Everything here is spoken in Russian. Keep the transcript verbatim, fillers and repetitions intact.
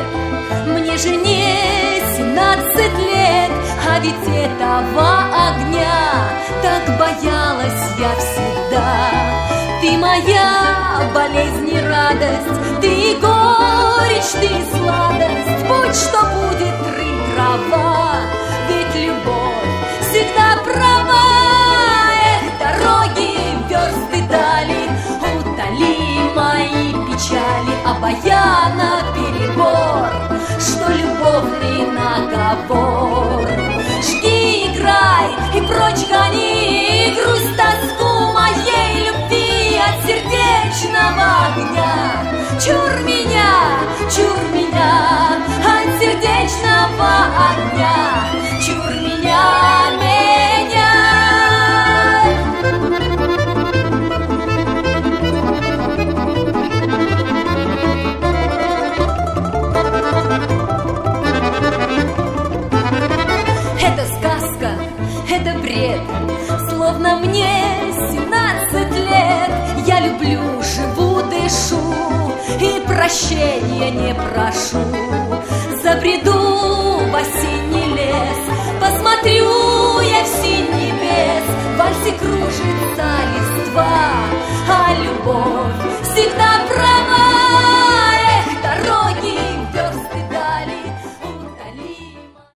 Мне же не семнадцать лет, а ведь этого огня так боялась я всегда. Ты моя болезнь и радость, ты горечь, ты сладость. Будь что будет, рыть трава, ведь любовь всегда права. Эх, дороги, версты дали, утоли мои печали, обаяна перебор, что любовный наговор. Жги, играй и прочь гони грусть, тоску моей любви от сердечного огня. Чур меня, чур меня от сердечного огня. Чур меня, меня. Это сказка, это бред, словно мне семнадцать лет. Я люблю, живу, дышу и прощения не прошу. Забреду в осенний лес, посмотрю